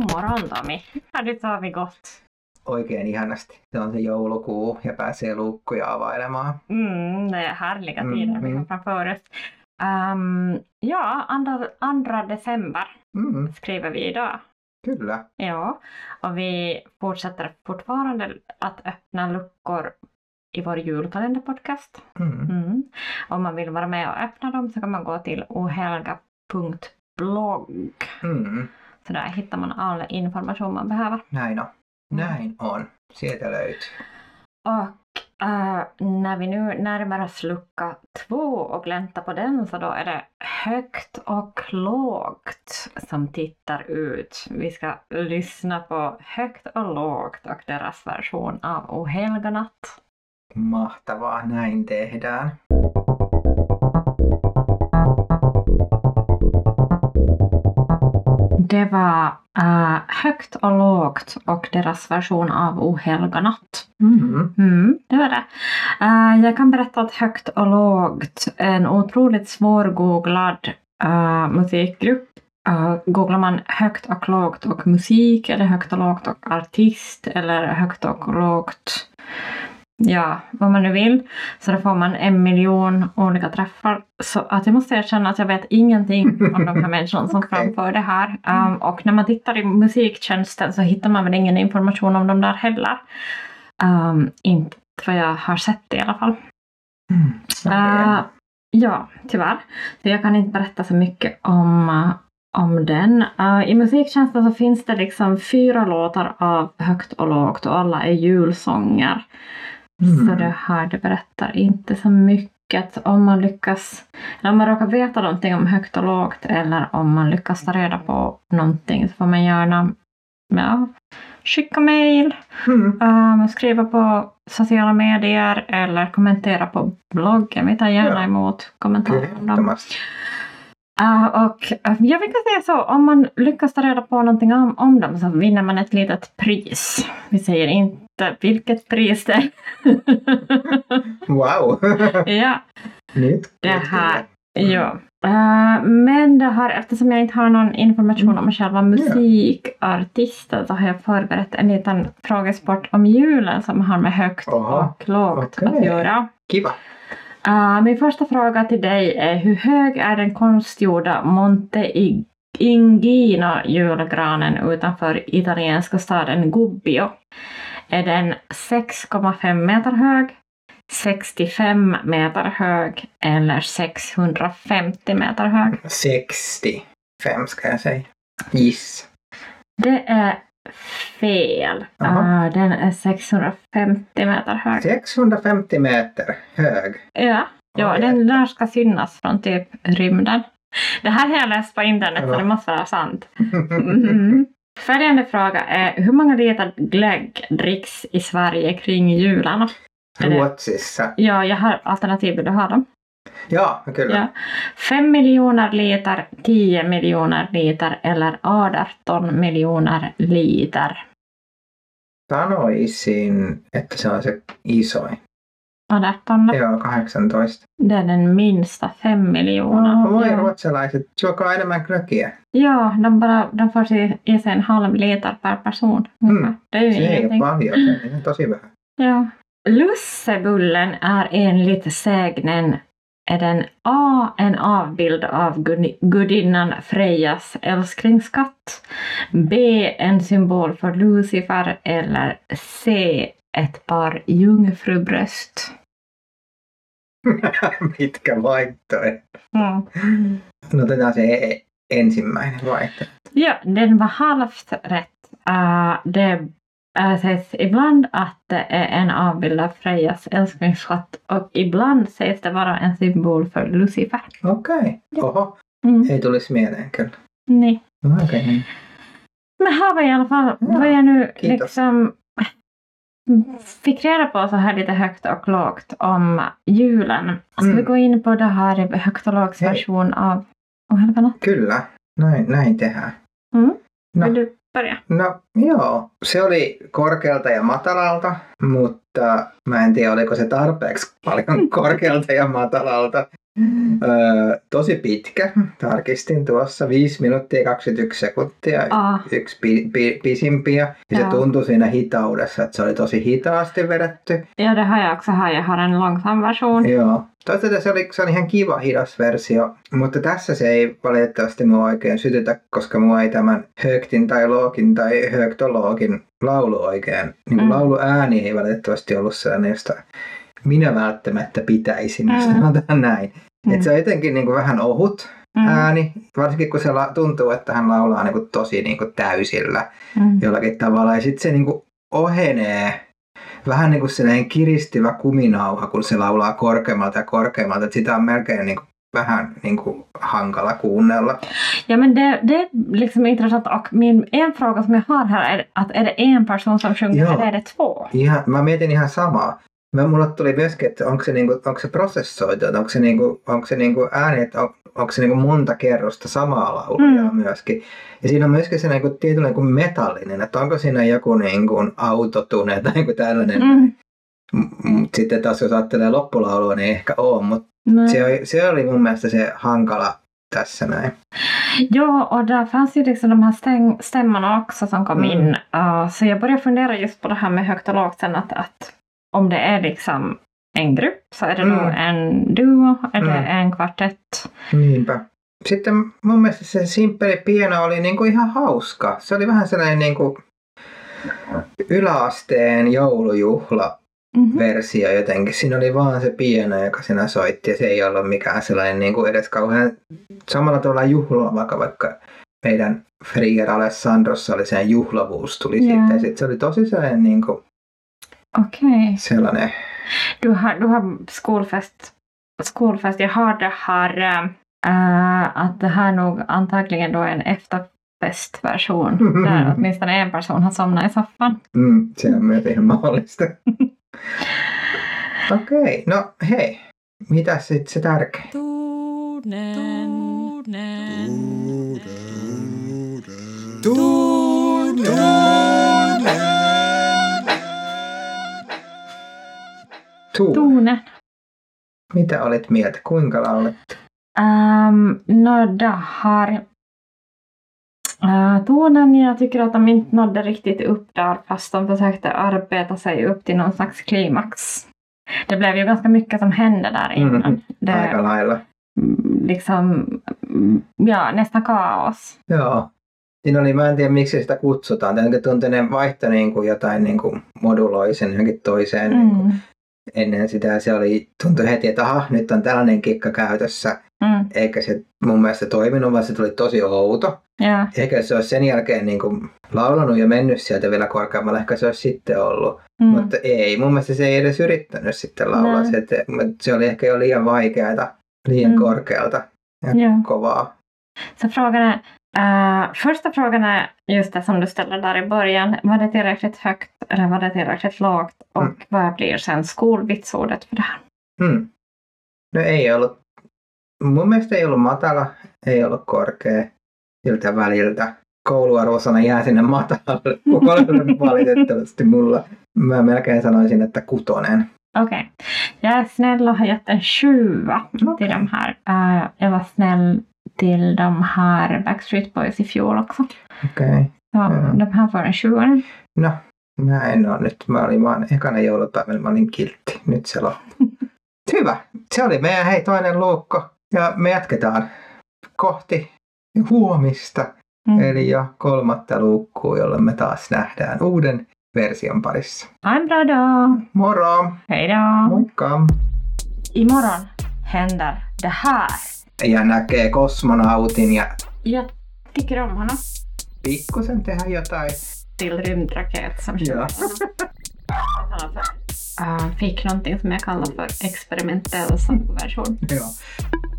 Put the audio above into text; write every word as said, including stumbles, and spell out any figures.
morgon Tomi. Har du sovit gott? Oikein ihanasti. Se on se joulukuu ja pääsee luukkuja availemaan. Mm, det är härliga tider Mm, vi har mm. framför oss. Um, ja, andra, andra december Mm, skriver vi idag. kyllä. Ja, och vi fortsätter fortfarande att öppna luckor i vår julkalenderpodcast. Mm. Mm. Om man vill vara med och öppna dem så kan man gå till ohelga punkt blogg. Mm. Så där hittar man all information man behöver. Näin on. Näin on. Sieltä löytyy. Och äh, när vi nu närmar oss lucka två och gläntar på den så då är det högt och lågt som tittar ut. Vi ska lyssna på högt och lågt och deras version av Ohelganatt. Mahtavaa, näin tehdään. Det var äh, högt och lågt och deras version av Ohelganatt. Mm. Mm, det var det. Uh, jag kan berätta att högt och lågt är en otroligt svårgooglad uh, musikgrupp. Uh, googlar man högt och lågt och musik eller högt och lågt och artist eller högt och lågt, ja, vad man nu vill, så då får man en miljon olika träffar. Så att jag måste erkänna att jag vet ingenting om de här människorna som Okay. framför det här. Um, och när man tittar i musiktjänsten så hittar man väl ingen information om dem där heller. Um, inte vad jag har sett i alla fall. Mm. Uh, ja, tyvärr. Så jag kan inte berätta så mycket om, uh, om den. Uh, I musiktjänsten så finns det liksom fyra låtar av högt och lågt och alla är julsånger. Mm. Så det här det berättar inte så mycket. Om man lyckas, eller om man råkar veta någonting om högt och lågt eller om man lyckas ta reda på någonting så får man gärna ja, skicka mejl, Mm. um, skriva på sociala medier eller kommentera på bloggen. Vi tar gärna Ja. emot kommentarer om dem. Ehdottomasti. Uh, och uh, jag vill säga så, om man lyckas ta reda på någonting om, om dem så vinner man ett litet pris. Vi säger inte vilket pris det är. Wow. Ja, Nyt. det här. Ja. Uh, men det här, eftersom jag inte har någon information om själva musikartisten så har jag förberett en liten frågesport om julen som har med högt Oha, och lågt okej. att göra. Kiva. Uh, min första fråga till dig är: hur hög är den konstgjorda Monte Ingino julgranen utanför italienska staden Gubbio? Är den sex komma fem meter hög, sextiofem meter hög eller sexhundrafemtio meter hög? sextiofem ska jag säga. Giss. Det är fel. Jaha. Uh, den är sexhundrafemtio meter hög. sexhundrafemtio meter hög. Ja, ja Oj, den där ska synas från typ rymden. Det här har jag läst på internet så Ja. det måste vara sant. Mm. Följande fråga är: hur många liter glögg dricks i Sverige kring jularna? Är det- Ruotsissa. Ja, jag har alternativ, vill du ha dem? Ja, kyllä. Ja. Fem miljoner liter, tio miljoner liter eller arton miljoner liter? Sanoisin, että se on se isoin. arton, Joo, kahdeksantoista. det är den minsta, fem miljoner. Voi ja. ruotsalaiset, juokaa enemmän glöggiä. Ja, de, bara, de får sig i sig en halv liter per person. Mm. Det är ju Se ei ole ingenting. paljon, se on tosi vähän. Ja. Lussebullen är enligt sägnen är den A en avbild av gud- gudinnan Frejas älsklingsskatt, B en symbol för Lucifer eller C ett par jungfrubröst. Mitkä vaihtoehto? Mm. No otetaan se e- ensimmäinen vaihtoehto. Ja, den var halvt rätt. Uh, det uh, sägs ibland att det är en avbild av Frejas älsklingsskatt och ibland sägs det vara en symbol för Lucifer. Okei. Ja. Oho, Mm. ei tulisi mieleen kyllä. Nej. No, okei. Okay. Men här var i alla fall Ja, vad jag nu kiitos. liksom fick reda på så här lite högt och lågt om julen. Ska Mm. vi gå in på det här högt och lågt Hei. version av Ohelganatt? Kyllä, näin, näin tehdään. Mm. No. Vill du börja? No joo, se oli korkealta ja matalalta, mutta mä en tiedä oliko se tarpeeksi paljon korkealta ja matalalta. Öö, tosi pitkä. Tarkistin tuossa viisi minuuttia kaksikymmentäyksi sekuntia. Ah. Yksi pi, pi, pisimpiä. Ja se Ja. tuntui siinä hitaudessa, että se oli tosi hitaasti vedetty. Ja det har jag också här. Jag har en långsam version. Joo. Toisaalta se oli, se oli ihan kiva hidas versio, mutta tässä se ei valitettavasti mua oikein sytytä, koska mua ei tämän högtin tai loogin tai högtologin laulu oikein. Niin Mm. lauluääni ei valitettavasti ollut sellainen, josta minä välttämättä pitäisin, jos Mm. sanotaan näin. Mm. Et se on jotenkin niin kuin vähän ohut Mm. ääni, varsinkin kun se la- tuntuu, että hän laulaa niin kuin tosi niin kuin täysillä Mm. jollakin tavalla. Ja sitten se niin kuin ohenee vähän niin kuin sellainen kiristyvä kuminauha, kun se laulaa korkeammalta ja korkeammalta. Et sitä on melkein niin kuin vähän niin kuin hankala kuunnella. Ja, men det, det är liksom intressant. Och min, en fråga som jag har här är att är det en person som sjunger Joo. eller är det två? Ihan, mä mietin ihan samaa. Mä, mulle tuli myöskin, että onko se, niinku, onko se prosessoitu, että onko se, niinku, onko se niinku ääni, että on, onko se niinku monta kerrosta samaa laulijaa Mm. myöskin. Ja siinä on myöskin se niinku, tietynlainen niinku metallinen, että onko siinä joku niinku autotune tai joku tällainen. Mm. Mutta sitten taas jos ajattelee loppulaulua, niin ehkä on, mutta Nej. se, oli- se oli mun mielestä se hankala tässä näin. Ja, och där fanns ju liksom de här stäng, stämmorna också som kom Mm. in. Uh, så jag började fundera just på det här med högt och lågt sen att, att om det är liksom en grupp så är det Mm. då en duo, är det Mm. en kvartett. Niinpä. Sitten mun mielestä se simppeli pieno oli niinku ihan hauska. Se oli vähän sellainen niinku yläasteen joulujuhla Mhm. versio jotenkin. Siinä oli vaan se pieno, joka siinä soitti ja se ei ollut mikään sellainen niinku edes kauhean samalla tavalla juhla, vaikka vaikka meidän Frier Alessandrossa oli sen juhlavuus tuli Joo. siitä. Ja sit se oli tosi sellainen niinku Okej. sellainen. Du har, du har skolfest, skolfest. Jag har det här äh, att det här nog antagligen då är en efterfestversion. Där åtminstone en person har somnat i soffan. Mm, se on myös ihan mahdollista. Okei, no hei. Mitäs sitten se tärkein? Tunen. Tunen. Tuune. Tonen. Mitä olit mieltä? Kuinka laulet? Um, no, det har uh, tonen, jag tycker att de inte nådde riktigt upp där fast de försökte arbeta sig upp till någon slags klimax. Det blev ju ganska mycket som hände där innan. Mm, Det, aika lailla. mm, liksom, mm, ja, nästan kaos. Joo. Siinä oli, mä en tiedä miksi sitä kutsutaan. Tietenkin tuntuu, että ne vaihtoi niin kuin jotain niin kuin moduloi sen johonkin toiseen. Niin kuin Mm. ennen sitä se oli, tuntui heti, että aha, nyt on tällainen kikka käytössä. Mm. Eikä se mun mielestä toiminut, vaan se tuli tosi outo. Ja. Eikä se olisi sen jälkeen niin kuin laulanut ja mennyt sieltä vielä korkeammalle. Ehkä se olisi sitten ollut. Mm. Mutta ei, mun mielestä se ei edes yrittänyt sitten laulaa. Näin. Se, että, se oli ehkä jo liian vaikeata, liian Mm. korkealta ja Ja. kovaa. Så frågan är, uh, första frågan är just det som du ställde där i början. Var det tillräckligt högt eller var det tillräckligt lågt? Och Mm. vad blir sen skolvitsordet för det här? Hmm. No ei ollut, mun mielestä ei ollut matala, ei ollut korkea siltä väliltä. Kouluarvosana jää sinne matalalle. Kukaan valitettavasti mulla. Mä melkein sanoisin, että kutonen. Okej. Jag är snäll och har gett en sjua Okej. till de här. Uh, jag var snäll till de här Backstreet Boys i fjol också. Okei. Okay. Så Ja. de här får en sjua nu. No, mä en oo nyt. Mä olin vaan ekana joulupäivänä, mä olin kiltti. Nyt se loppuu. Hyvä. Se oli meidän hei toinen luukko. Ja me jatketaan kohti huomista. Mm. Eli jo kolmatta luukkua, jolloin me taas nähdään uuden version parissa. Ha en bra dag. Moro! Hej då. Moikka! Imorgon händer det här. Ja näkee kosmonautin ja Jag tycker om honom. pikkusen tehdä jotain. Till rymdraket som Ja. uh, fick någonting som jag kallar för experimentell sångversion. Joo.